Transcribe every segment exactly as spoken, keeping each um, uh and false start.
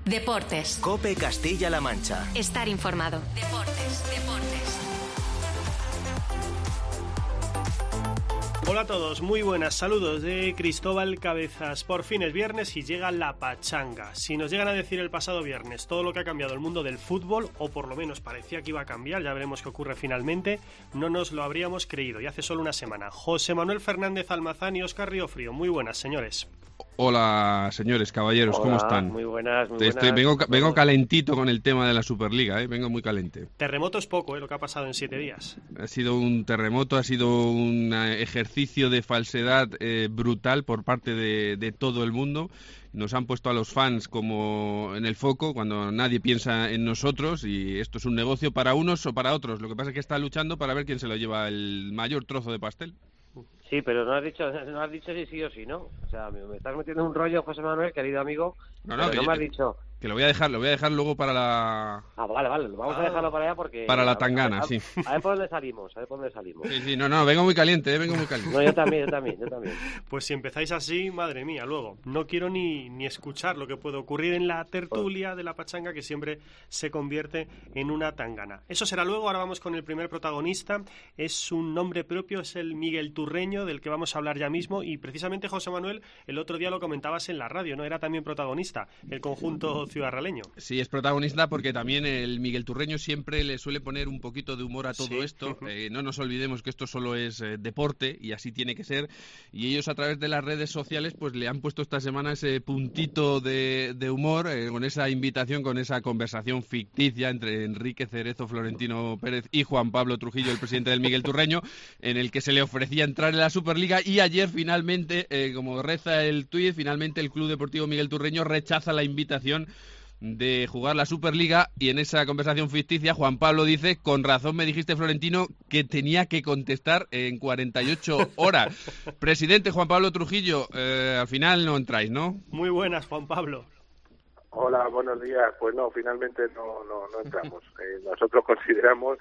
Deportes. COPE Castilla-La Mancha. Estar informado. Deportes, deportes. Hola a todos, muy buenas, saludos de Cristóbal Cabezas. Por fin es viernes y llega la pachanga. Si nos llegan a decir el pasado viernes todo lo que ha cambiado el mundo del fútbol, o por lo menos parecía que iba a cambiar, ya veremos qué ocurre finalmente, no nos lo habríamos creído. Y hace solo una semana, José Manuel Fernández Almazán y Óscar Riofrío. Muy buenas, señores. Hola, señores, caballeros, Hola, ¿cómo están? Muy buenas, muy Estoy, buenas. vengo, vengo calentito con el tema de la Superliga, ¿eh? Vengo muy caliente. Terremoto es poco, ¿eh? Lo que ha pasado en siete días. Ha sido un terremoto, ha sido un ejercicio de falsedad eh, brutal por parte de, de todo el mundo. Nos han puesto a los fans como en el foco cuando nadie piensa en nosotros, y esto es un negocio para unos o para otros. Lo que pasa es que está luchando para ver quién se lo lleva el mayor trozo de pastel. Sí, pero no has dicho no has dicho si sí o si no. O sea, me, me estás metiendo un rollo, José Manuel, querido amigo. No, no, pero que no yo, me has dicho. Que lo voy a dejar, lo voy a dejar luego para la... Ah, vale, vale, vamos ah, a dejarlo para allá porque... Para la a ver, tangana, a ver, sí. A ver por dónde salimos, a ver por dónde salimos. Sí, sí, no, no, vengo muy caliente, eh, vengo muy caliente. No, yo también, yo también, yo también. Pues si empezáis así, madre mía, luego, no quiero ni, ni escuchar lo que puede ocurrir en la tertulia de la pachanga, que siempre se convierte en una tangana. Eso será luego, ahora vamos con el primer protagonista. Es un nombre propio, es el Miguel Turreño, del que vamos a hablar ya mismo, y precisamente, José Manuel, el otro día lo comentabas en la radio, ¿no? Era también protagonista, el conjunto ciudadraleño. Sí, es protagonista porque también el Miguel Turreño siempre le suele poner un poquito de humor a todo sí. esto. Eh, no nos olvidemos que esto solo es eh, deporte y así tiene que ser. Y ellos a través de las redes sociales pues le han puesto esta semana ese puntito de, de humor eh, con esa invitación, con esa conversación ficticia entre Enrique Cerezo, Florentino Pérez y Juan Pablo Trujillo, el presidente del Miguel Turreño, en el que se le ofrecía entrar en la Superliga, y ayer finalmente, eh, como reza el tuit, finalmente el Club Deportivo Miguel Turreño rechaza la invitación de jugar la Superliga, y en esa conversación ficticia Juan Pablo dice: con razón me dijiste, Florentino, que tenía que contestar en cuarenta y ocho horas. Presidente Juan Pablo Trujillo, eh, al final no entráis, ¿no? Muy buenas, Juan Pablo. Hola, buenos días. Pues no, finalmente no no, no entramos. Eh, nosotros consideramos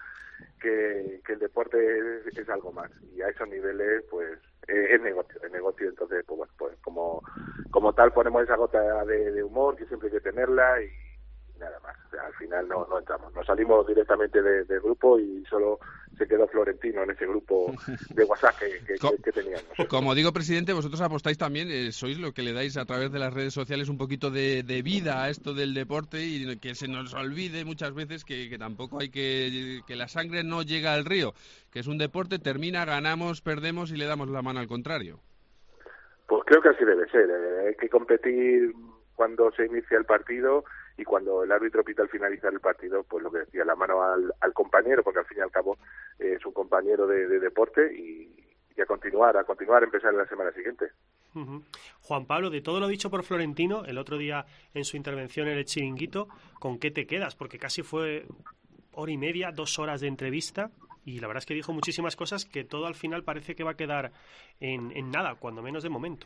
que, que el deporte es, es algo más, y a esos niveles pues eh, es negocio, es negocio. Entonces pues bueno, pues como como tal ponemos esa gota de, de humor que siempre hay que tenerla, y, y nada más. O sea, al final no no entramos, nos salimos directamente de, del grupo y solo se quedó Florentino en ese grupo de WhatsApp que, que, que, que teníamos. Como digo, presidente, vosotros apostáis también, eh, sois lo que le dais a través de las redes sociales un poquito de, de vida a esto del deporte, y que se nos olvide muchas veces que, que tampoco hay que... que la sangre no llega al río, que es un deporte, termina, ganamos, perdemos y le damos la mano al contrario. Pues creo que así debe ser. Eh, hay que competir cuando se inicia el partido, y cuando el árbitro pita al finalizar el partido, pues lo que decía, la mano al, al compañero, porque al fin y al cabo eh, es un compañero de, de deporte, y, y a continuar, a continuar, a empezar en la semana siguiente. Uh-huh. Juan Pablo, de todo lo dicho por Florentino el otro día en su intervención en el Chiringuito, ¿con qué te quedas? Porque casi fue hora y media, dos horas de entrevista, y la verdad es que dijo muchísimas cosas que todo al final parece que va a quedar en, en nada, cuando menos de momento.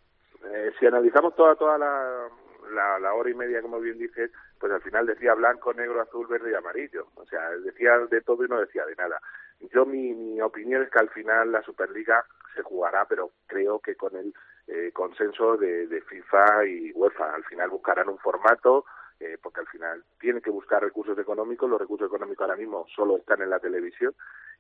Eh, si analizamos toda toda la, la, la hora y media, como bien dices, pues al final decía blanco, negro, azul, verde y amarillo. O sea, decía de todo y no decía de nada. Yo mi, mi opinión es que al final la Superliga se jugará, pero creo que con el eh, consenso de, de FIFA y UEFA. Al final buscarán un formato, eh, porque al final tienen que buscar recursos económicos. Los recursos económicos ahora mismo solo están en la televisión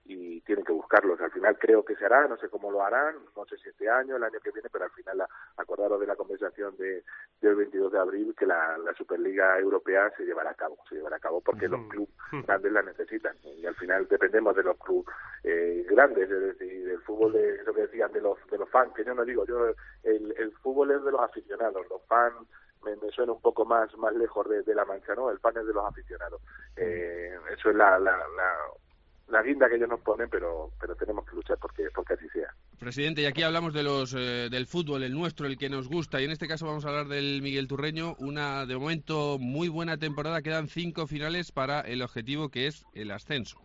y tienen que buscarlos. Al final creo que se hará, no sé cómo lo harán, no sé si este año, el año que viene, pero al final la, acordaros de la conversación de, del veintidós de abril, que la, la Superliga Europea se llevará a cabo, se llevará a cabo porque uh-huh. los clubes grandes la necesitan, y al final dependemos de los clubes eh, grandes, es decir, del fútbol, de eso que decían de los de los fans, que yo no digo, yo el, el fútbol es de los aficionados, los fans me, me suena un poco más más lejos de, de la Mancha, ¿no? El fan es de los aficionados. Eh, eso es la, la, la la guinda que ellos nos ponen, pero pero tenemos que luchar porque porque así sea. Presidente, y aquí hablamos de los eh, del fútbol, el nuestro, el que nos gusta, y en este caso vamos a hablar del Miguel Turreño, una de momento muy buena temporada, quedan cinco finales para el objetivo que es el ascenso.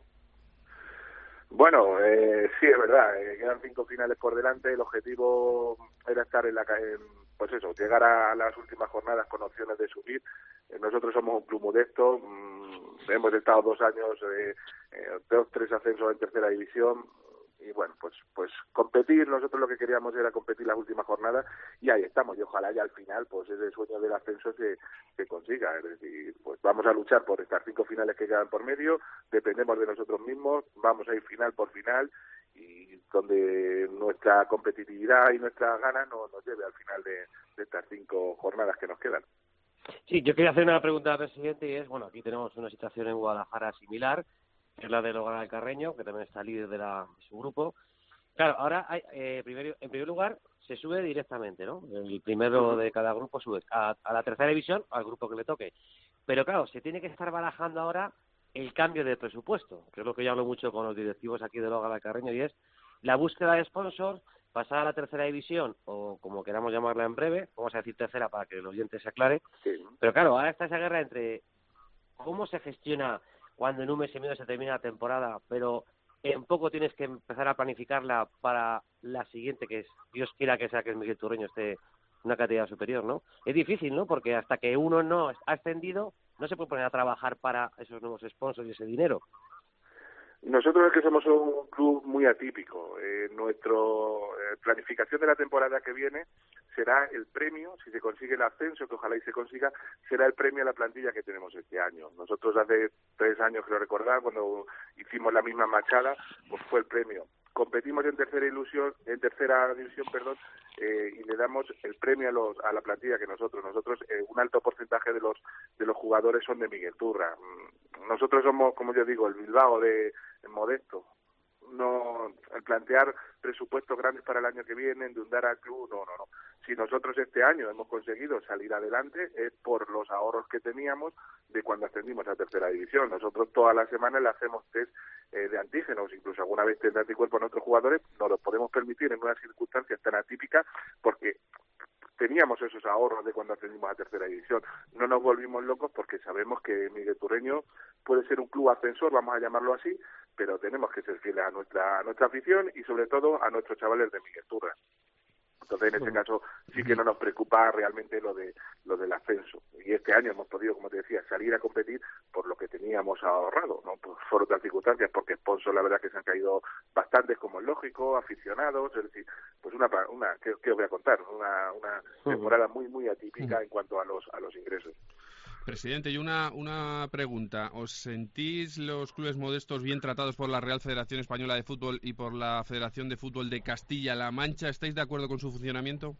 Bueno, eh, sí, es verdad, eh, quedan cinco finales por delante, el objetivo era estar en la en, pues eso, llegar a las últimas jornadas con opciones de subir. Eh, nosotros somos un club modesto, mmm, hemos estado dos años, eh, eh, dos, tres ascensos en tercera división, y bueno, pues pues competir, nosotros lo que queríamos era competir las últimas jornadas y ahí estamos, y ojalá ya al final pues ese sueño del ascenso se, se consiga, es decir, pues vamos a luchar por estas cinco finales que quedan por medio, dependemos de nosotros mismos, vamos a ir final por final y donde nuestra competitividad y nuestras ganas nos, nos lleve al final de, de estas cinco jornadas que nos quedan. Sí, yo quería hacer una pregunta al presidente y es, bueno, aquí tenemos una situación en Guadalajara similar, que es la de Logan Alcarreño, que también está líder de, la, de su grupo. Claro, ahora, hay, eh, primero, en primer lugar, se sube directamente, ¿no? El primero de cada grupo sube a, a la tercera división, al grupo que le toque. Pero claro, se tiene que estar barajando ahora el cambio de presupuesto, que es lo que yo hablo mucho con los directivos aquí de Logan Alcarreño, y es la búsqueda de sponsors, pasar a la tercera división, o como queramos llamarla en breve, vamos a decir tercera para que el oyente se aclare. Sí. Pero claro, ahora está esa guerra entre cómo se gestiona cuando en un mes y medio se termina la temporada, pero en poco tienes que empezar a planificarla para la siguiente, que es, Dios quiera que sea que el Miguel Turreño esté en una categoría superior, ¿no? Es difícil, ¿no? Porque hasta que uno no ha ascendido, no se puede poner a trabajar para esos nuevos sponsors y ese dinero. Nosotros es que somos un club muy atípico. Eh, nuestra eh, planificación de la temporada que viene será el premio, si se consigue el ascenso, que ojalá y se consiga, será el premio a la plantilla que tenemos este año. Nosotros hace tres años, creo recordar, cuando hicimos la misma machada, pues fue el premio. Competimos en tercera ilusión, en tercera división, perdón, eh, y le damos el premio a, los, a la plantilla que nosotros. Nosotros, eh, un alto porcentaje de los de los jugadores son de Miguel Turra. Nosotros somos, como yo digo, el Bilbao de Modesto. No, el plantear presupuestos grandes para el año que viene, endeudar al club, no, no, no. Si nosotros este año hemos conseguido salir adelante es por los ahorros que teníamos de cuando ascendimos a tercera división. Nosotros todas las semanas le hacemos test eh, de antígenos, incluso alguna vez test de anticuerpos a nuestros jugadores, nos lo podemos permitir en unas circunstancias tan atípicas porque teníamos esos ahorros de cuando ascendimos a tercera división. No nos volvimos locos porque sabemos que Miguel Turreño puede ser un club ascensor, vamos a llamarlo así, pero tenemos que ser fieles a nuestra a nuestra afición y sobre todo a nuestros chavales de Miguel Turra. Entonces, en ese caso, sí que no nos preocupa realmente lo de lo del ascenso. Y este año hemos podido, como te decía, salir a competir por lo que teníamos ahorrado, no por, por otras circunstancias, porque sponsors, la verdad, que se han caído bastantes, como es lógico, aficionados, es decir, pues una, una ¿qué, qué os voy a contar? Una, una temporada muy, muy atípica en cuanto a los a los ingresos. Presidente, y una, una pregunta. ¿Os sentís los clubes modestos bien tratados por la Real Federación Española de Fútbol y por la Federación de Fútbol de Castilla-La Mancha? ¿Estáis de acuerdo con su funcionamiento?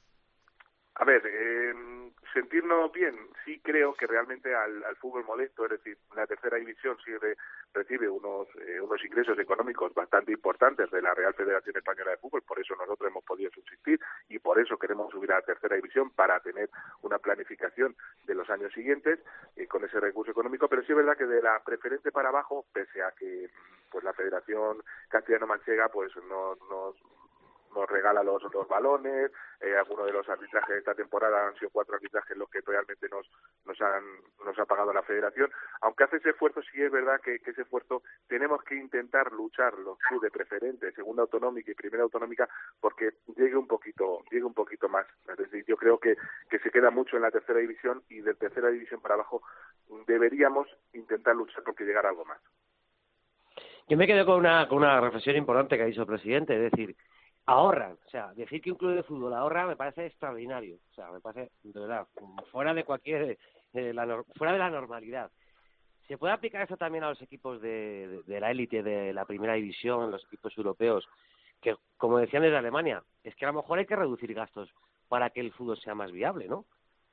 A ver, eh, sentirnos bien, sí creo que realmente al, al fútbol modesto, es decir, la tercera división sí re, recibe unos eh, unos ingresos económicos bastante importantes de la Real Federación Española de Fútbol, por eso nosotros hemos podido subsistir y por eso queremos subir a la tercera división para tener una planificación de los años siguientes eh, con ese recurso económico, pero sí es verdad que de la preferente para abajo, pese a que pues la Federación Castellano-Manchega pues no nos nos regala los, los balones, eh, algunos de los arbitrajes de esta temporada han sido cuatro arbitrajes los que realmente nos nos han nos ha pagado la Federación, aunque hace ese esfuerzo, sí es verdad que, que ese esfuerzo tenemos que intentar luchar los clubes de preferente, segunda autonómica y primera autonómica, porque llegue un poquito llegue un poquito más, es decir, yo creo que, que se queda mucho en la tercera división y de tercera división para abajo deberíamos intentar luchar porque llegara algo más. Yo me quedo con una, con una reflexión importante que ha dicho el presidente, es decir, ahorran, o sea, decir que un club de fútbol ahorra me parece extraordinario, o sea, me parece, de verdad, fuera de cualquier, eh, la, fuera de la normalidad. ¿Se puede aplicar eso también a los equipos de, de, de la élite, de la primera división, los equipos europeos, que, como decían desde Alemania, es que a lo mejor hay que reducir gastos para que el fútbol sea más viable, ¿no?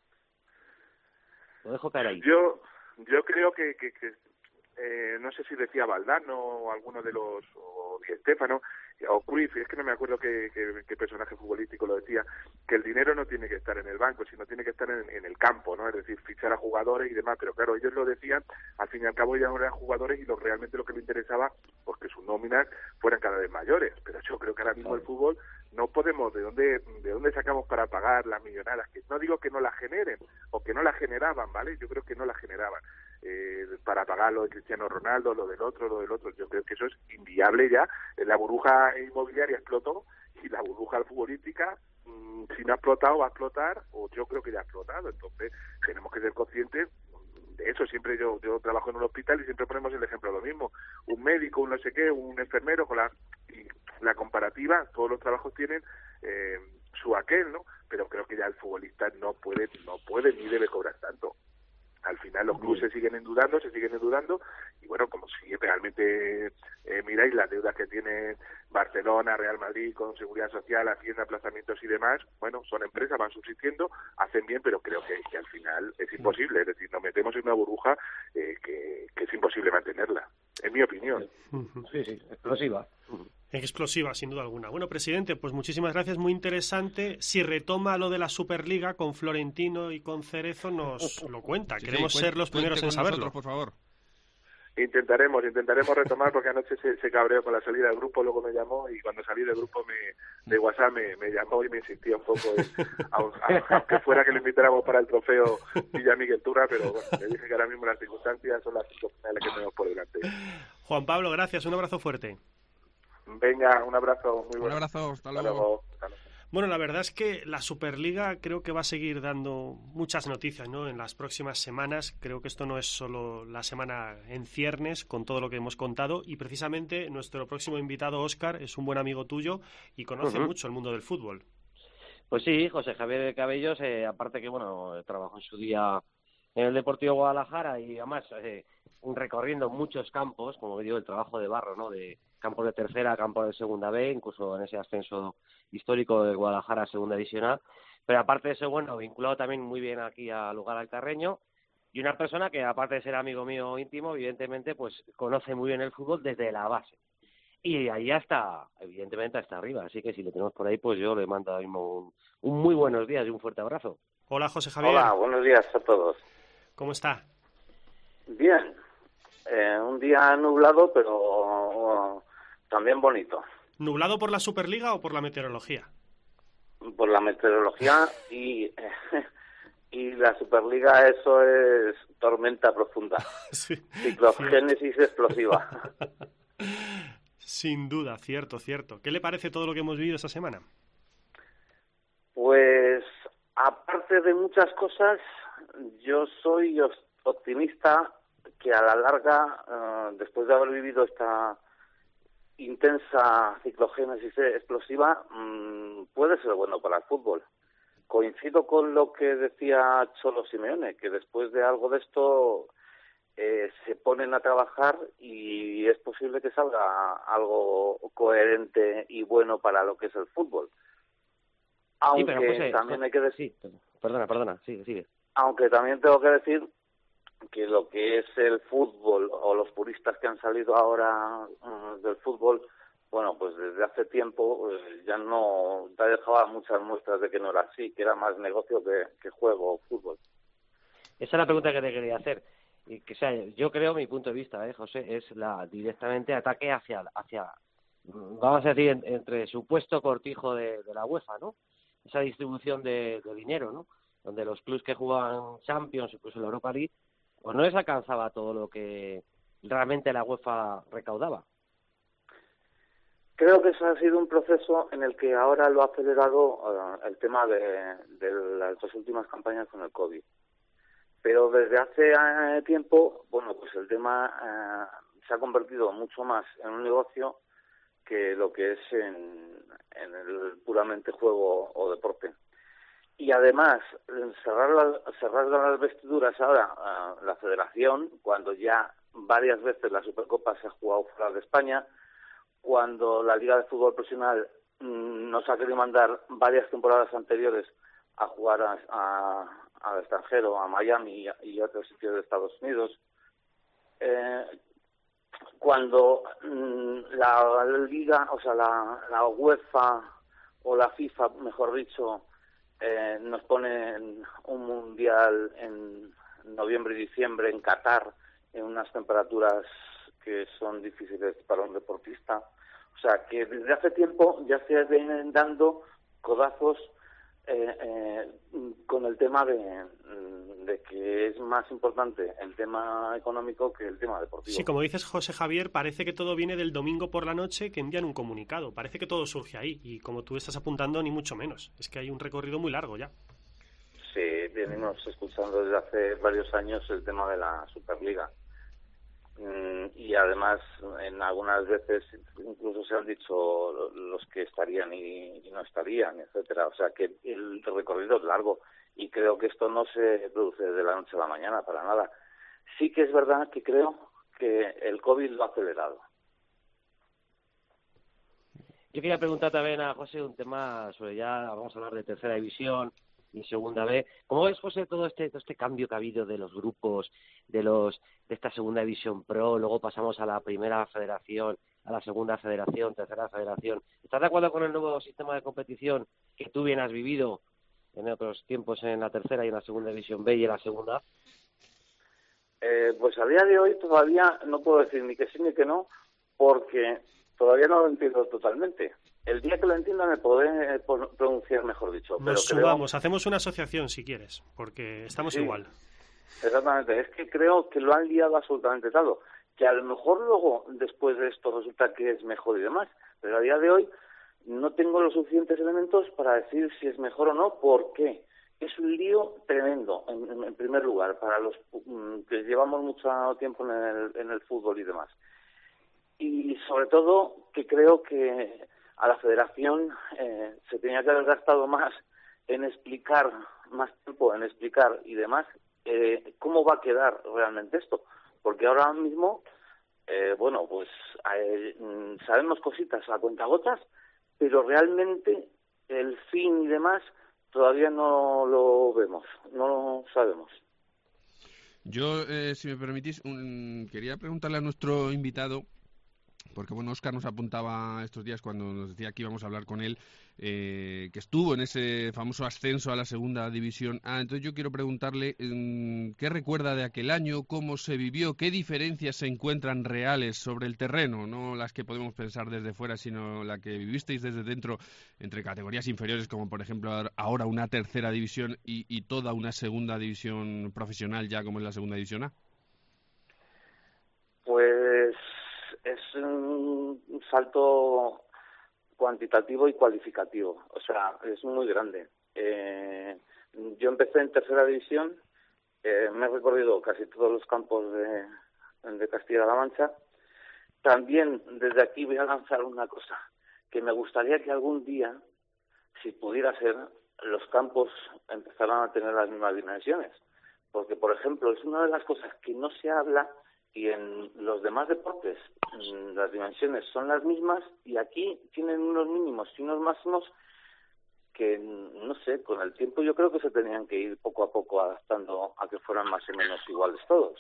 Lo dejo caer ahí. Yo, yo creo que, que, que eh, no sé si decía Valdano o alguno de los, o Di Stéfano, o Cruyff, es que no me acuerdo qué, qué, qué personaje futbolístico lo decía, que el dinero no tiene que estar en el banco, sino tiene que estar en, en el campo, ¿no? Es decir, fichar a jugadores y demás, pero claro, ellos lo decían, al fin y al cabo ya no eran jugadores y lo, realmente lo que le interesaba, pues que sus nóminas fueran cada vez mayores, pero yo creo que ahora mismo el fútbol no podemos, ¿de dónde de dónde sacamos para pagar las millonadas? Que no digo que no las generen, o que no las generaban, ¿vale? Yo creo que no las generaban. Eh, para pagar lo de Cristiano Ronaldo, lo del otro, lo del otro, yo creo que eso es inviable ya. La burbuja inmobiliaria explotó y la burbuja futbolística, mmm, si no ha explotado, va a explotar, o yo creo que ya ha explotado. Entonces tenemos que ser conscientes de eso. Siempre yo yo trabajo en un hospital y siempre ponemos el ejemplo de lo mismo. Un médico, un no sé qué, un enfermero con la... Y la comparativa, todos los trabajos tienen eh, su aquel, ¿no? Pero creo que ya el futbolista no puede, no puede ni debe cobrar tanto. Al final los clubes se siguen endeudando, se siguen endeudando, y bueno, como si realmente eh, miráis las deudas que tienen Barcelona, Real Madrid, con Seguridad Social, Hacienda, aplazamientos y demás, bueno, son empresas, van subsistiendo, hacen bien, pero creo que, que al final es imposible, es decir, nos metemos en una burbuja eh, que, que es imposible mantenerla, en mi opinión. Sí, sí, explosiva. Explosiva, sin duda alguna. Bueno, presidente, pues muchísimas gracias, muy interesante. Si retoma lo de la Superliga con Florentino y con Cerezo, nos lo cuenta. Sí, Queremos sí, ser los primeros en saberlo. Nosotros, por favor. Intentaremos, intentaremos retomar, porque anoche se, se cabreó con la salida del grupo, luego me llamó, y cuando salí del grupo me, de WhatsApp me, me llamó y me insistía un poco, en, aunque fuera que lo invitáramos para el trofeo Villa Miguel Turra, pero bueno, le dije que ahora mismo las circunstancias son las cinco finales que tenemos por delante. Juan Pablo, gracias, un abrazo fuerte. Venga, un abrazo muy bueno. Un abrazo, hasta luego. Hasta luego. Hasta luego. Bueno, la verdad es que la Superliga creo que va a seguir dando muchas noticias, ¿no? En las próximas semanas. Creo que esto no es solo la semana en ciernes, con todo lo que hemos contado, y precisamente nuestro próximo invitado, Óscar, es un buen amigo tuyo y conoce uh-huh. mucho el mundo del fútbol. Pues sí, José Javier Cabellos, eh, aparte que, bueno, trabajó en su día en el Deportivo Guadalajara y además eh, recorriendo muchos campos, como digo, el trabajo de barro, ¿no? De campos de tercera, campos de segunda B, incluso en ese ascenso histórico de Guadalajara a segunda división A. Pero aparte de eso, bueno, vinculado también muy bien aquí al lugar alcarreño, y una persona que, aparte de ser amigo mío íntimo, evidentemente, pues conoce muy bien el fútbol desde la base. Y ahí hasta, evidentemente, hasta arriba. Así que si le tenemos por ahí, pues yo le mando ahora mismo un, un muy buenos días y un fuerte abrazo. Hola, José Javier. Hola, buenos días a todos. ¿Cómo está? Bien. Eh, un día nublado, pero uh, también bonito. ¿Nublado por la Superliga o por la meteorología? Por la meteorología y, eh, y la Superliga, eso es tormenta profunda. Sí, ciclogénesis explosiva. Sin duda, cierto, cierto. ¿Qué le parece todo lo que hemos vivido esta semana? Pues, aparte de muchas cosas, yo soy optimista que a la larga, uh, después de haber vivido esta intensa ciclogénesis explosiva, mmm, puede ser bueno para el fútbol. Coincido con lo que decía Cholo Simeone, que después de algo de esto eh, se ponen a trabajar y es posible que salga algo coherente y bueno para lo que es el fútbol. Aunque sí, pero pues, eh, también hay que decir... Sí, perdona, perdona, sigue, sigue. Aunque también tengo que decir que lo que es el fútbol o los puristas que han salido ahora uh, del fútbol, bueno, pues desde hace tiempo eh, ya no te dejaba muchas muestras de que no era así, que era más negocio que, que juego o fútbol. Esa es la pregunta que te quería hacer. Y que, o sea, yo creo, mi punto de vista, eh, José, es la directamente ataque hacia, hacia vamos a decir, en, entre supuesto cortijo de, de la UEFA, ¿no? Esa distribución de, de dinero, ¿no? Donde los clubes que jugaban Champions, incluso la Europa League, pues no les alcanzaba todo lo que realmente la UEFA recaudaba. Creo que eso ha sido un proceso en el que ahora lo ha acelerado uh, el tema de, de las dos últimas campañas con el COVID. Pero desde hace uh, tiempo, bueno, pues el tema uh, se ha convertido mucho más en un negocio que lo que es en, en el puramente juego o deporte. Y además, cerrar, la, cerrar las vestiduras ahora a la federación, cuando ya varias veces la Supercopa se ha jugado fuera de España, cuando la Liga de Fútbol Profesional mmm, nos ha querido mandar varias temporadas anteriores a jugar a, a, al extranjero, a Miami y, y a otros sitios de Estados Unidos, eh, cuando mmm, la, la Liga, o sea, la, la UEFA o la FIFA, mejor dicho, Eh, nos ponen un mundial en noviembre y diciembre en Qatar, en unas temperaturas que son difíciles para un deportista. O sea, que desde hace tiempo ya se vienen dando codazos eh, eh, con el tema de, de que es más importante el tema económico que el tema deportivo. Sí, como dices, José Javier, parece que todo viene del domingo por la noche que envían un comunicado. Parece que todo surge ahí y como tú estás apuntando, ni mucho menos. Es que hay un recorrido muy largo ya. Sí, venimos escuchando desde hace varios años el tema de la Superliga. y además en algunas veces incluso se han dicho los que estarían y, y no estarían, etcétera. O sea que el recorrido es largo y creo que esto no se produce de la noche a la mañana para nada. Sí que es verdad que creo que el COVID lo ha acelerado. Yo quería preguntar también a José un tema sobre, ya vamos a hablar de tercera división y segunda B. ¿Cómo ves, José, todo este todo este cambio que ha habido de los grupos, de los de esta segunda división pro, luego pasamos a la primera federación, a la segunda federación, tercera federación? ¿Estás de acuerdo con el nuevo sistema de competición que tú bien has vivido en otros tiempos en la tercera y en la segunda división B y en la segunda? Eh, pues a día de hoy todavía no puedo decir ni que sí ni que no, porque todavía no lo entiendo totalmente. El día que lo entienda me podré pronunciar, mejor dicho. Nos pero sumamos, creo... hacemos una asociación si quieres, porque estamos sí, igual. Exactamente, es que creo que lo han liado absolutamente todo. Que a lo mejor luego, después de esto, resulta que es mejor y demás, pero a día de hoy no tengo los suficientes elementos para decir si es mejor o no. ¿Por qué? Es un lío tremendo, en, en primer lugar, para los um, que llevamos mucho tiempo en el, en el fútbol y demás. Y sobre todo que creo que a la federación eh, se tenía que haber gastado más en explicar, más tiempo en explicar y demás, eh, cómo va a quedar realmente esto. Porque ahora mismo, eh, bueno, pues eh, sabemos cositas a cuentagotas, pero realmente el fin y demás todavía no lo vemos, no lo sabemos. Yo, eh, si me permitís, un, quería preguntarle a nuestro invitado, porque bueno, Óscar nos apuntaba estos días cuando nos decía que íbamos a hablar con él, eh, que estuvo en ese famoso ascenso a la segunda división A. Entonces yo quiero preguntarle eh, qué recuerda de aquel año, cómo se vivió, qué diferencias se encuentran reales sobre el terreno, no las que podemos pensar desde fuera, sino la que vivisteis desde dentro entre categorías inferiores, como por ejemplo ahora una tercera división y, y toda una segunda división profesional ya como es la segunda división A. Pues es un salto cuantitativo y cualificativo, o sea, es muy grande. Eh, yo empecé en tercera división, eh, me he recorrido casi todos los campos de, de Castilla-La Mancha. También desde aquí voy a lanzar una cosa, que me gustaría que algún día, si pudiera ser, los campos empezaran a tener las mismas dimensiones, porque, por ejemplo, es una de las cosas que no se habla. Y en los demás deportes las dimensiones son las mismas y aquí tienen unos mínimos y unos máximos que, no sé, con el tiempo yo creo que se tenían que ir poco a poco adaptando a que fueran más o menos iguales todos.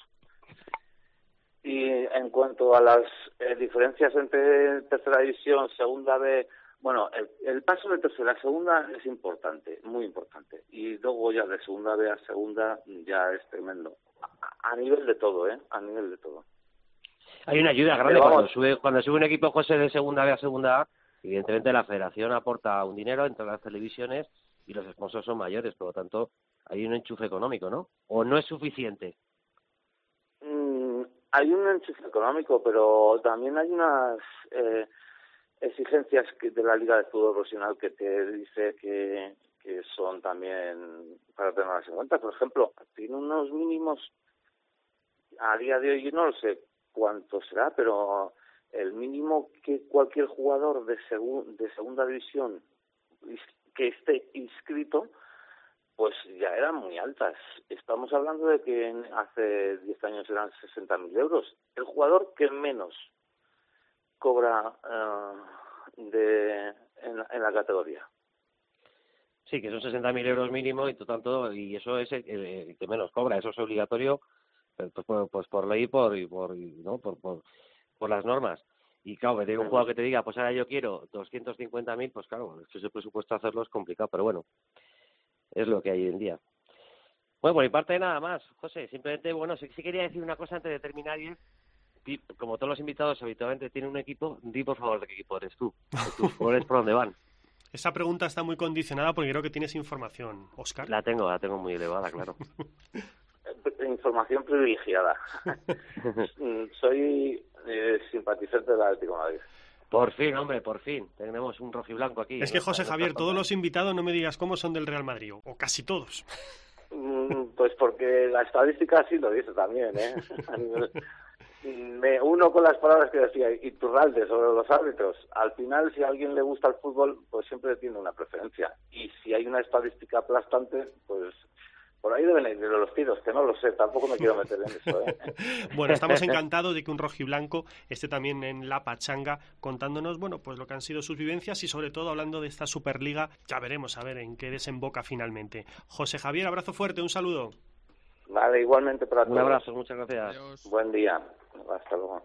Y en cuanto a las eh, diferencias entre tercera división, segunda B, bueno, el, el paso de tercera a segunda es importante, muy importante. Y luego ya de segunda B a segunda ya es tremendo. A nivel de todo, ¿eh? A nivel de todo. Hay una ayuda grande cuando sube cuando sube un equipo, José, de segunda B a segunda A. Evidentemente la federación aporta un dinero entre las televisiones y los sponsors son mayores, por lo tanto hay un enchufe económico, ¿no? ¿O no es suficiente? Mm, hay un enchufe económico, pero también hay unas eh, exigencias que de la Liga de Fútbol Profesional que te dice que, que son también para tenerlas en cuenta. Por ejemplo, tiene unos mínimos. A día de hoy yo no lo sé cuánto será, pero el mínimo que cualquier jugador de, segu- de segunda división que esté inscrito, pues ya eran muy altas. Estamos hablando de que hace diez años eran sesenta mil euros. El jugador que menos cobra uh, de en, en la categoría. Sí, que son sesenta mil euros mínimo y tanto, y eso es el, el que menos cobra, eso es obligatorio. Pues por, pues por ley por, y por, ¿no? por, por, por las normas. Y claro, que te diga un jugador que te diga, pues ahora yo quiero doscientos cincuenta mil, pues claro, ese presupuesto hacerlo es complicado, pero bueno, es lo que hay hoy en día. Bueno, por mi parte nada más, José, simplemente, bueno, sí, sí quería decir una cosa antes de terminar, y es, como todos los invitados habitualmente tienen un equipo, di por favor de qué equipo eres tú, tus jugadores por dónde van. Esa pregunta está muy condicionada porque creo que tienes información, Óscar. La tengo, la tengo muy elevada, claro. Información privilegiada. Soy eh, simpatizante del Atlético de Madrid. Por fin, hombre, por fin. Tenemos un rojiblanco aquí. Es que, José Javier, todos los invitados, no me digas cómo son del Real Madrid, o casi todos. Pues porque la estadística sí lo dice también, ¿eh? A nivel, me uno con las palabras que decía Iturralde sobre los árbitros. Al final, si a alguien le gusta el fútbol, pues siempre tiene una preferencia. Y si hay una estadística aplastante, pues por ahí deben ir los tiros, que no lo sé, tampoco me quiero meter en eso, ¿eh? Bueno, estamos encantados de que un rojiblanco esté también en la pachanga contándonos, bueno, pues lo que han sido sus vivencias y sobre todo hablando de esta Superliga. Ya veremos a ver en qué desemboca finalmente. José Javier, abrazo fuerte, un saludo. Vale, igualmente para todos. Un abrazo, muchas gracias. Adiós. Buen día. Hasta luego.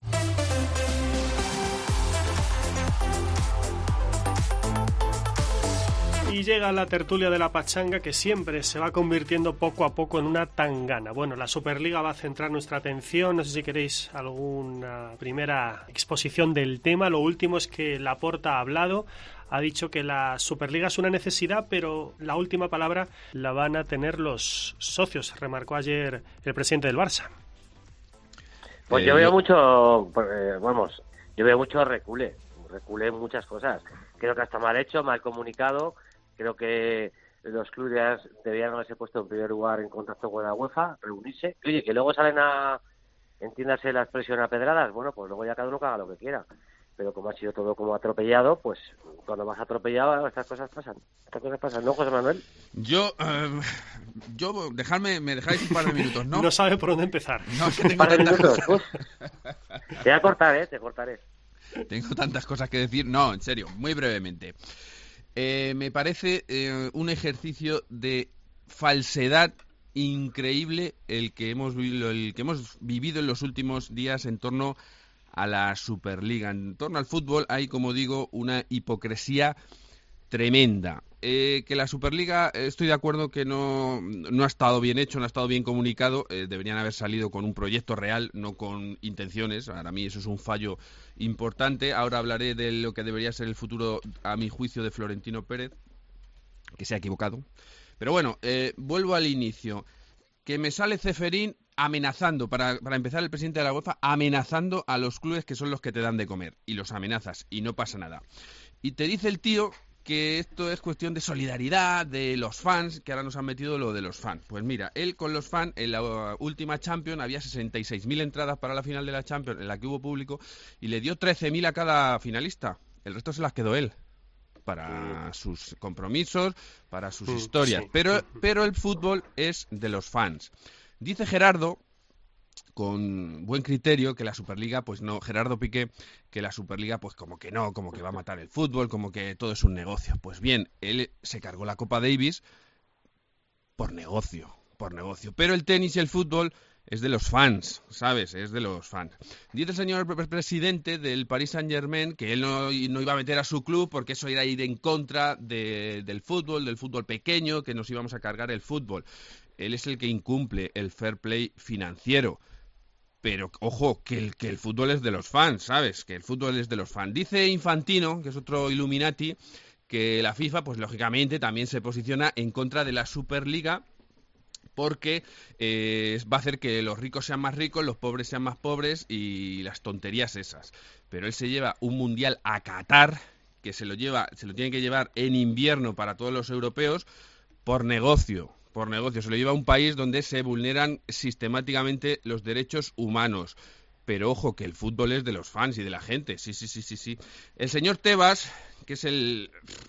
Y llega la tertulia de la pachanga que siempre se va convirtiendo poco a poco en una tangana. Bueno, la Superliga va a centrar nuestra atención. No sé si queréis alguna primera exposición del tema. Lo último es que Laporta ha hablado. Ha dicho que la Superliga es una necesidad, pero la última palabra la van a tener los socios, remarcó ayer el presidente del Barça. Pues Eh, yo veo yo- mucho, eh, vamos, yo veo mucho recule, recule en muchas cosas. Creo que está mal hecho, mal comunicado. Creo que los clubes debían haberse puesto en primer lugar en contacto con la UEFA, reunirse. Oye, que luego salen a, entiéndase la expresión, a pedradas, bueno, pues luego ya cada uno que haga lo que quiera. Pero como ha sido todo como atropellado, pues cuando vas atropellado estas cosas pasan. Estas cosas pasan, ¿no, José Manuel? Yo, eh, yo, dejadme, me dejáis un par de minutos, ¿no? No sabe por dónde empezar. No, es que Un tengo par de tantas minutos, cosas, uf. Te voy a cortar, ¿eh? Te cortaré. tengo tantas cosas que decir. No, en serio, muy brevemente. Eh, me parece eh, un ejercicio de falsedad increíble el que hemos vivido, el que hemos vivido en los últimos días en torno a la Superliga. En torno al fútbol hay, como digo, una hipocresía tremenda. Eh, que la Superliga, eh, estoy de acuerdo que no, no ha estado bien hecho, no ha estado bien comunicado. Eh, deberían haber salido con un proyecto real, no con intenciones. Para mí eso es un fallo importante. Ahora hablaré de lo que debería ser el futuro, a mi juicio, de Florentino Pérez, que se ha equivocado. Pero bueno, eh, vuelvo al inicio. Que me sale Ceferín amenazando, para, para empezar el presidente de la UEFA, amenazando a los clubes que son los que te dan de comer. Y los amenazas, y no pasa nada. Y te dice el tío que esto es cuestión de solidaridad, de los fans, que ahora nos han metido lo de los fans. Pues mira, él con los fans, en la última Champions había sesenta y seis mil entradas para la final de la Champions, en la que hubo público, y le dio trece mil a cada finalista. El resto se las quedó él, para sus compromisos, para sus Mm, historias. sí. Pero, pero el fútbol es de los fans. Dice Gerardo, con buen criterio, que la Superliga, pues no, Gerardo Piqué, que la Superliga, pues como que no, como que va a matar el fútbol, como que todo es un negocio. Pues bien, él se cargó la Copa Davis por negocio, por negocio. Pero el tenis y el fútbol es de los fans, ¿sabes? Es de los fans. Dice el señor pre- presidente del Paris Saint-Germain que él no, no iba a meter a su club porque eso era ir en contra de, del fútbol, del fútbol pequeño, que nos íbamos a cargar el fútbol. Él es el que incumple el fair play financiero. Pero, ojo, que el, que el fútbol es de los fans, ¿sabes? Que el fútbol es de los fans. Dice Infantino, que es otro Illuminati, que la FIFA, pues lógicamente, también se posiciona en contra de la Superliga porque eh, va a hacer que los ricos sean más ricos, los pobres sean más pobres y las tonterías esas. Pero él se lleva un mundial a Qatar, que se lo lleva, se lo tiene que llevar en invierno para todos los europeos, por negocio. Por negocio, se lo lleva a un país donde se vulneran sistemáticamente los derechos humanos. Pero ojo, que el fútbol es de los fans y de la gente. Sí, sí, sí, sí, sí. El señor Tebas, que es el,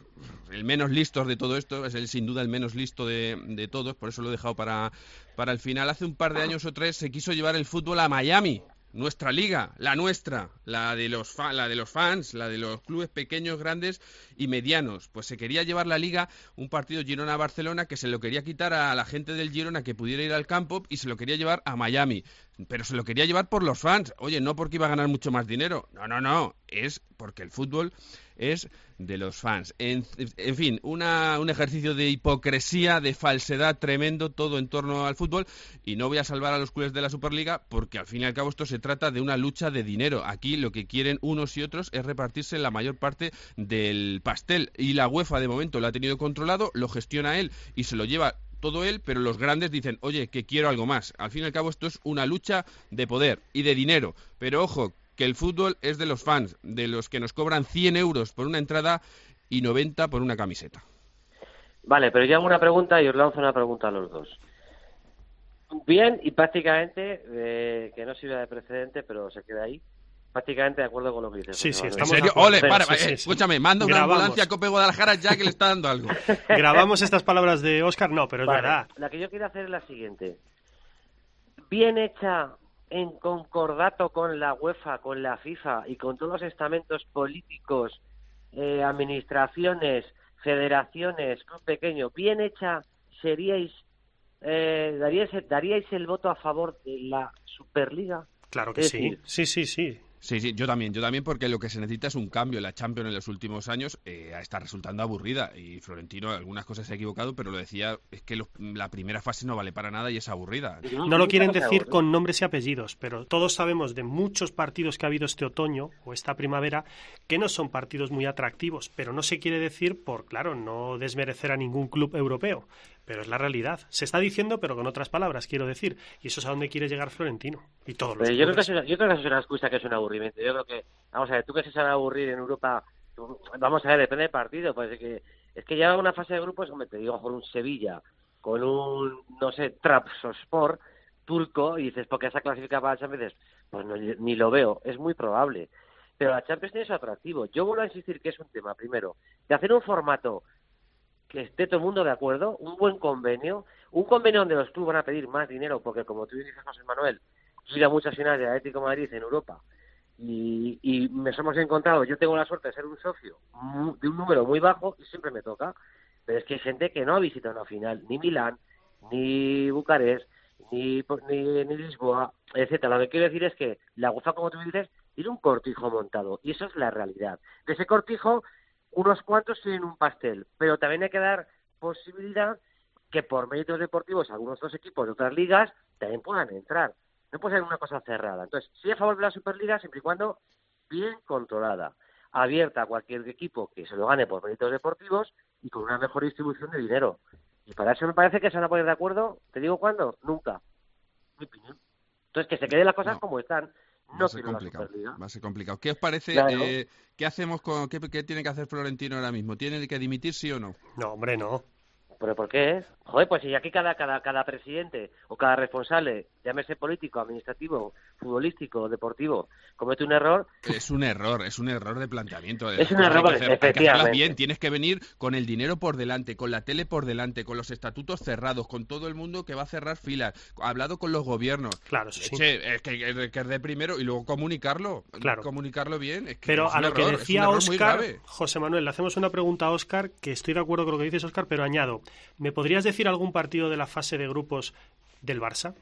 el menos listo de todo esto, es el sin duda el menos listo de, de todos, por eso lo he dejado para, para el final. Hace un par de años o tres se quiso llevar el fútbol a Miami. Nuestra liga, la nuestra, la de los fa- la de los fans, la de los clubes pequeños, grandes y medianos. Pues se quería llevar la liga, un partido Girona-Barcelona, que se lo quería quitar a la gente del Girona que pudiera ir al campo y se lo quería llevar a Miami. Pero se lo quería llevar por los fans. Oye, no porque iba a ganar mucho más dinero. No, no, no. Es porque el fútbol es de los fans. En, en fin, una, un ejercicio de hipocresía, de falsedad tremendo, todo en torno al fútbol. Y no voy a salvar a los clubes de la Superliga porque al fin y al cabo esto se trata de una lucha de dinero. Aquí lo que quieren unos y otros es repartirse la mayor parte del pastel. Y la UEFA de momento lo ha tenido controlado, lo gestiona él y se lo lleva todo él, pero los grandes dicen, oye, que quiero algo más. Al fin y al cabo esto es una lucha de poder y de dinero. Pero ojo, que el fútbol es de los fans, de los que nos cobran cien euros por una entrada y noventa por una camiseta. Vale, pero yo hago una pregunta y os lanzo una pregunta a los dos. Bien, y prácticamente, eh, que no sirve de precedente, pero se queda ahí, prácticamente de acuerdo con lo que dices. Sí, sí, ¿En estamos serio? de acuerdo. Ole, para, Sí, eh, sí, sí. escúchame, manda una Grabamos. ambulancia a Cope Guadalajara ya que le está dando algo. ¿Grabamos estas palabras de Óscar? No, pero es Vale, verdad. la que yo quiero hacer es la siguiente. Bien hecha en concordato con la UEFA, con la FIFA y con todos los estamentos políticos, eh, administraciones, federaciones, club pequeño, bien hecha, seríais, eh, daríais, daríais el voto a favor de la Superliga. Claro que Es sí. decir, Sí, sí, sí. Sí, sí, yo también, yo también, porque lo que se necesita es un cambio. La Champions en los últimos años eh, está resultando aburrida y Florentino algunas cosas se ha equivocado, pero lo decía, es que los- la primera fase no vale para nada y es aburrida. No lo quieren decir con nombres y apellidos, pero todos sabemos de muchos partidos que ha habido este otoño o esta primavera que no son partidos muy atractivos, pero no se quiere decir por, claro, no desmerecer a ningún club europeo, pero es la realidad. Se está diciendo, pero con otras palabras, quiero decir, y eso es a donde quiere llegar Florentino y todos los Pero yo creo, que clubes. es una, yo creo que eso es una excusa, que es un aburrimiento. Yo creo que, vamos a ver, tú que se sabe aburrir en Europa, tú- vamos a ver, depende del partido, pues es que, es que ya una fase de grupos, hombre, te digo, con un Sevilla, con un, no sé, Trabzonspor turco, y dices, ¿por qué se ha clasificado para la Champions? Dices, pues no, ni lo veo, es muy probable. Pero la Champions tiene su atractivo. Yo vuelvo a insistir que es un tema, primero, de hacer un formato que esté todo el mundo de acuerdo, un buen convenio, un convenio donde los clubes van a pedir más dinero, porque como tú dices, José Manuel, yo he ido a muchas finales de Atlético de Madrid en Europa y, y nos hemos encontrado, yo tengo la suerte de ser un socio mu- de un número muy bajo y siempre me toca, pero es que hay gente que no ha visitado una final, ni Milán, ni Bucarest, ni, ni, ni Lisboa, etcétera. Lo que quiero decir es que la UEFA, como tú dices, tiene un cortijo montado y eso es la realidad. De ese cortijo, unos cuantos tienen un pastel, pero también hay que dar posibilidad que por méritos deportivos algunos otros equipos de otras ligas también puedan entrar. No puede ser una cosa cerrada. Entonces, sí a favor de la Superliga siempre y cuando bien controlada, abierta a cualquier equipo que se lo gane por méritos deportivos y con una mejor distribución de dinero. Y para eso me parece que se van a poner de acuerdo, ¿te digo cuándo? Nunca. Mi opinión. Entonces, que se queden las cosas No. como están. Va No a ser quiero la complicado, Superliga. va a ser complicado. ¿Qué os parece? Claro. eh, ¿Qué hacemos con qué, qué tiene que hacer Florentino ahora mismo? ¿Tiene que dimitir sí o no? No, hombre, no. ¿Pero por qué? Joder, pues si aquí cada, cada, cada presidente o cada responsable, llámese político, administrativo, futbolístico, deportivo, comete un error, Es un error, es un error de planteamiento. Es un Las cosas error, hay que hacer- hay que hacerlas efectivamente. bien, tienes que venir con el dinero por delante, con la tele por delante, con los estatutos cerrados, con todo el mundo que va a cerrar filas, hablado con los gobiernos. Claro, eso sí. Che, es que, que, que es de primero y luego comunicarlo, Claro. comunicarlo bien. Es que Pero es a un lo que error, es un decía error muy Óscar, grave. José Manuel, le hacemos una pregunta a Óscar, que estoy de acuerdo con lo que dices, Óscar, pero añado, ¿me podrías decir algún partido de la fase de grupos del Barça?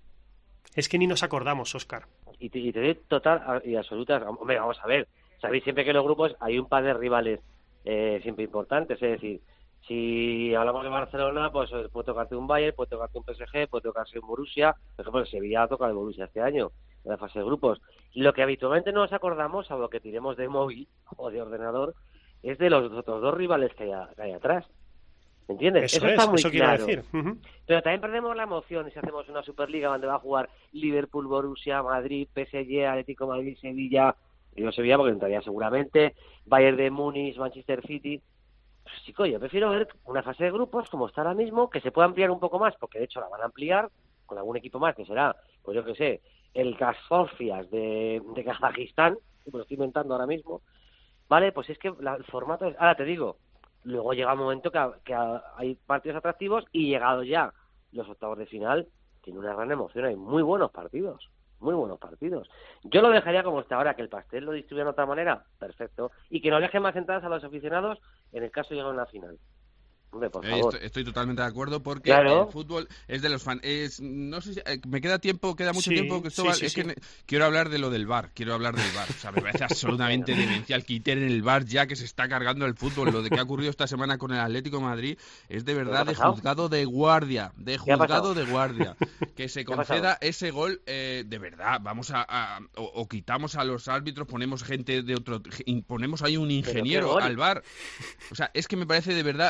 Es que ni nos acordamos, Óscar. y te, y te doy total y absoluta. Hombre, vamos a ver, sabéis siempre que en los grupos hay un par de rivales eh, siempre importantes, es decir, si hablamos de Barcelona, pues eh, puede tocarte un Bayern, puede tocarte un P S G, puede tocarse un Borussia, por ejemplo, el Sevilla toca el Borussia este año, en la fase de grupos. Lo que habitualmente no nos acordamos, a lo que tiremos de móvil o de ordenador, es de los otros dos rivales que hay, a- que hay atrás. ¿Me entiendes? Eso, está es, muy eso quiero claro. decir. Ujú. Pero también perdemos la emoción si hacemos una Superliga donde va a jugar Liverpool, Borussia, Madrid, P S G, Atlético de Madrid, Sevilla, digo Sevilla porque entraría seguramente, Bayern de Múnich, Manchester City. Pues, chico, yo prefiero ver una fase de grupos como está ahora mismo, que se pueda ampliar un poco más, porque de hecho la van a ampliar con algún equipo más, que será, pues yo que sé, el Gasforfias de, de Kazajistán, que me lo estoy inventando ahora mismo. Vale, pues es que la- el formato es... Ahora te digo, luego llega un momento que, que hay partidos atractivos y llegados ya los octavos de final, tiene una gran emoción, hay muy buenos partidos, muy buenos partidos. Yo lo dejaría como está ahora, que el pastel lo distribuya de otra manera, perfecto, y que no dejen más entradas a los aficionados en el caso de llegar a una final. Hombre, por Eh, favor. Estoy, estoy totalmente de acuerdo porque Claro. el fútbol es de los fans. Es, no sé si eh, me queda tiempo, queda mucho Sí, tiempo, Cristóbal. sí, sí, es que sí. ne- quiero hablar de lo del V A R, quiero hablar del V A R. O sea, me parece absolutamente demencial quitar en el V A R ya que se está cargando el fútbol. Lo de que ha ocurrido esta semana con el Atlético de Madrid es de verdad ha de pasado? juzgado de guardia, de ¿Qué ha pasado? juzgado de guardia. Que se ¿Qué ha conceda pasado? ese gol eh, de verdad. Vamos a, a- o, o quitamos a los árbitros, ponemos gente de otro, ponemos ahí un ingeniero gol? al V A R. O sea, es que me parece de verdad de una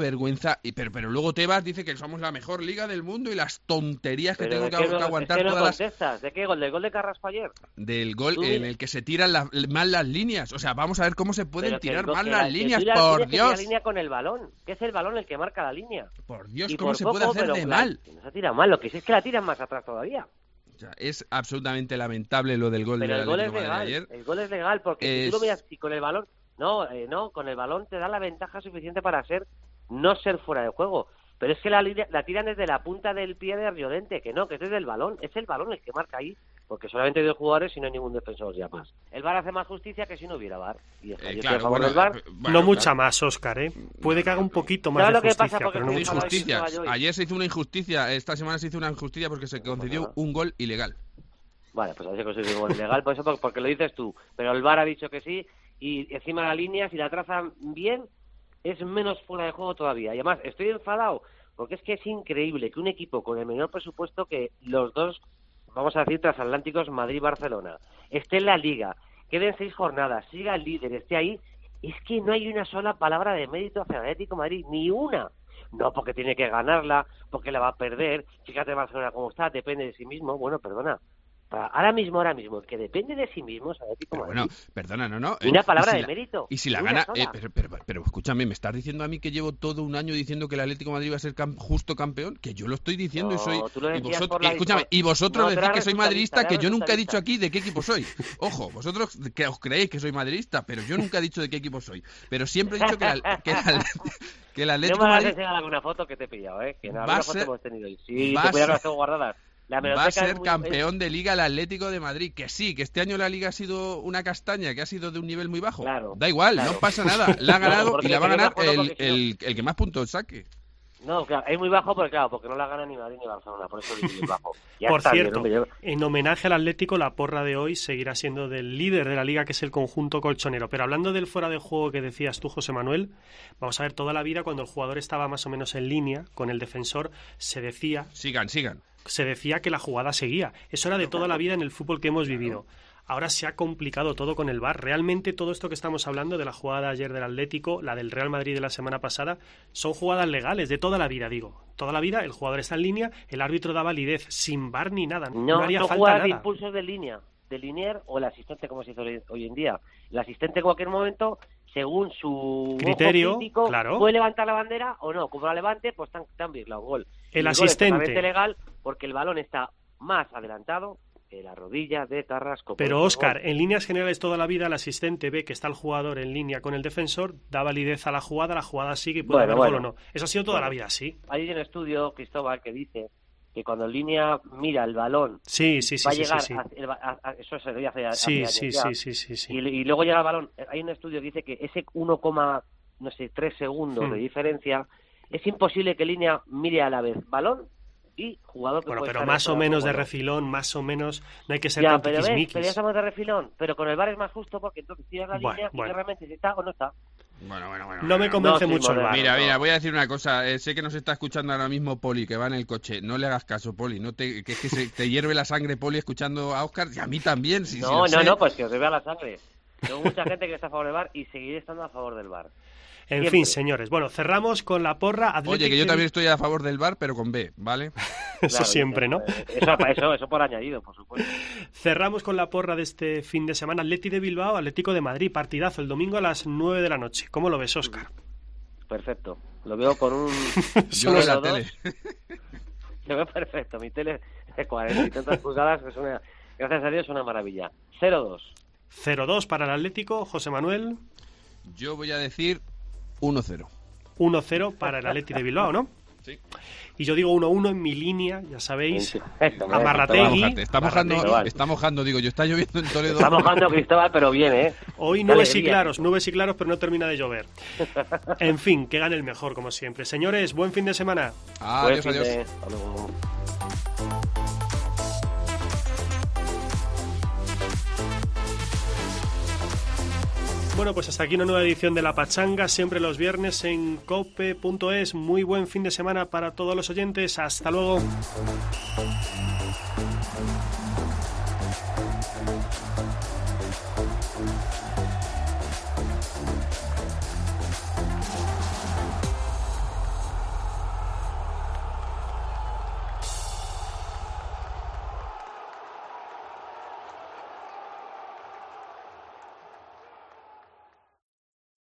vergüenza. Y, pero, pero luego Tebas dice que somos la mejor liga del mundo y las tonterías que tengo ¿De que, qué que no, aguantar es que no todas contestas? las... ¿De qué gol? ¿Del gol de Carrasco ayer? Del gol Tú, en el que se tiran la, mal las líneas. O sea, vamos a ver cómo se pueden Pero que tirar el go- mal que las la- que líneas, tú ya por tienes que tirar Dios. la línea con el balón, que es el balón el que marca la línea. Por Dios, Y ¿cómo por se poco, puede hacer pero de la- mal? No se ha tirado mal, lo que sí es que la tiran más atrás todavía. O sea, es absolutamente lamentable lo del gol Pero del el gol es Atlético de Madrid legal, ayer. el gol es legal, porque si Es- tú lo miras y con el balón, no, eh, no, con el balón te da la ventaja suficiente para ser, no ser fuera de juego. Pero es que la, línea- la tiran desde la punta del pie de Llorente, que no, que es desde el balón, es el balón el que marca ahí, porque solamente hay dos jugadores y no hay ningún defensor ya más. El VAR hace más justicia que si no hubiera VAR. Y está, Eh, yo estoy claro, a favor bueno, del VAR. eh, bueno, no mucha claro. más, Óscar, ¿eh? Puede que haga un poquito más ¿Sabes de lo que pasa? justicia, Porque pero no se mucho dijo más. la- Injusticias. Nueva York. Ayer se hizo una injusticia, esta semana se hizo una injusticia porque se concedió nada. un gol ilegal. Vale, pues así que es un gol ilegal, por eso porque, porque lo dices tú. Pero el VAR ha dicho que sí, y encima la línea, si la trazan bien, es menos fuera de juego todavía. Y además, estoy enfadado, porque es que es increíble que un equipo con el menor presupuesto que los dos, vamos a decir, transatlánticos, Madrid-Barcelona, esté en la Liga, queden seis jornadas, siga el líder, esté ahí, es que no hay una sola palabra de mérito hacia el Atlético de Madrid, ni una. No, porque tiene que ganarla, porque la va a perder, fíjate Barcelona cómo está, depende de sí mismo, bueno, perdona. Para ahora mismo, ahora mismo, el que depende de sí mismo es Atlético de Pero Madrid. bueno, perdona, no, no. Ni una eh, palabra y si de la- mérito, Y si la ni una gana, sola. eh, pero, pero, pero escúchame, me estás diciendo a mí que llevo todo un año diciendo que el Atlético de Madrid va a ser cam- justo campeón, que yo lo estoy diciendo No, y soy tú lo y decías vosotros, por la- y escúchame, y vosotros No, tú decís eras que soy resultadista, madridista, que eras yo nunca he resultadista. dicho aquí de qué equipo soy. Ojo, vosotros que os creéis que soy madridista, pero yo nunca he dicho de qué equipo soy. Pero siempre he dicho que el, que el, que el No Atlético me de hagas Madrid enseñar alguna foto que te he pillado, ¿eh? Que en Va alguna a foto ser- hemos tenido. Y sí, va te a podía ser- las tengo guardadas. La va a hemeroteca es ser muy- campeón de liga el Atlético de Madrid. Que sí, que este año la liga ha sido una castaña, que ha sido de un nivel muy bajo. Claro, Da igual, claro. no pasa nada. La ha No, ganado porque y la va a yo me ganar acuerdo el, porque si no- el, el que más puntos saque. No, claro, es muy bajo, porque claro, porque no la gana ni Madrid ni Barcelona, por eso digo muy bajo. Ya Por está bien, cierto, hombre, yo- en homenaje al Atlético, la porra de hoy seguirá siendo del líder de la liga, que es el conjunto colchonero. Pero hablando del fuera de juego que decías tú, José Manuel, vamos a ver, toda la vida cuando el jugador estaba más o menos en línea con el defensor, se decía, Sigan, sigan. se decía que la jugada seguía. Eso era de toda la vida en el fútbol que hemos vivido. Ahora se ha complicado todo con el VAR. Realmente todo esto que estamos hablando de la jugada de ayer del Atlético, la del Real Madrid de la semana pasada, son jugadas legales de toda la vida, digo. Toda la vida el jugador está en línea, el árbitro da validez sin VAR ni nada. No, No, haría no falta jugadas de nada. impulsos de línea, de linier o el asistente, como se hizo hoy- hoy en día. El asistente en cualquier momento, según su Criterio, ojo crítico, claro. puede levantar la bandera o no. Como la levante, pues tan, tan bien, un gol. El Y gol es asistente. totalmente legal porque el balón está más adelantado que la rodilla de Carrasco. Pero Por eso, Óscar, gol. en líneas generales toda la vida el asistente ve que está el jugador en línea con el defensor, da validez a la jugada, la jugada sigue y puede Bueno, haber bueno. gol o no. Eso ha sido toda Bueno. la vida así. Hay un estudio, Cristóbal, que dice que cuando en línea mira el balón, Sí, sí, sí, va a sí, llegar sí, sí. a- el ba- a- a- eso se veía hace, hace Sí, años sí, ya. sí, sí, sí, sí. Y, y luego llega el balón. Hay un estudio que dice que ese uno, no sé, tres segundos Hmm. de diferencia, es imposible que línea mire a la vez balón y jugador que Bueno, puede pero estar más o fuera menos de juego. refilón, más o menos, no hay que ser Ya, tan pero ves, tiquismiquis. pero ya estamos de refilón, pero con el VAR es más justo porque entonces tiras la Bueno, línea y bueno. ves realmente si está o no está. Bueno, bueno, bueno. No me bueno. convence No, sí, mucho el moderno. VAR. Mira, no. mira, voy a decir una cosa. Eh, sé que nos está escuchando ahora mismo Poli, que va en el coche. No le hagas caso, Poli. No te, que es que se, te hierve la sangre, Poli, escuchando a Óscar. Y a mí también, sí, sí, no, lo no, sé. no, pues que os vea la sangre. Tengo mucha gente que está a favor del VAR y seguiré estando a favor del VAR. En Siempre. fin, señores. Bueno, cerramos con la porra. Athletic Oye, que yo de- también estoy a favor del VAR, pero con B, ¿vale? Eso Claro, siempre, ¿no? Eso, eso, eso por añadido, por supuesto. Cerramos con la porra de este fin de semana. Atleti de Bilbao, Atlético de Madrid. Partidazo el domingo a las nueve de la noche. ¿Cómo lo ves, Óscar? Perfecto. Lo veo con un... Yo en la los dos. tele. Lo veo perfecto. Mi tele de cuarenta y tantas pulgadas, que es una, gracias a Dios, es una maravilla. cero dos. cero dos para el Atlético. José Manuel. Yo voy a decir uno cero. uno cero para el Atleti de Bilbao, ¿no? Sí. Y yo digo uno uno en mi línea, ya sabéis. Esto, me Amarrategui. Cristóbal. Mojarte. Está mojando, Cristóbal. está mojando, digo yo. Está lloviendo en Toledo. Está mojando Cristóbal, pero bien, ¿eh? Hoy Qué nubes y alegría. claros, nubes y claros, pero no termina de llover. En fin, que gane el mejor, como siempre. Señores, buen fin de semana. Adiós, Buen fin adiós. de- hasta luego. Bueno, pues hasta aquí una nueva edición de La Pachanga, siempre los viernes en cope punto es. Muy buen fin de semana para todos los oyentes. Hasta luego.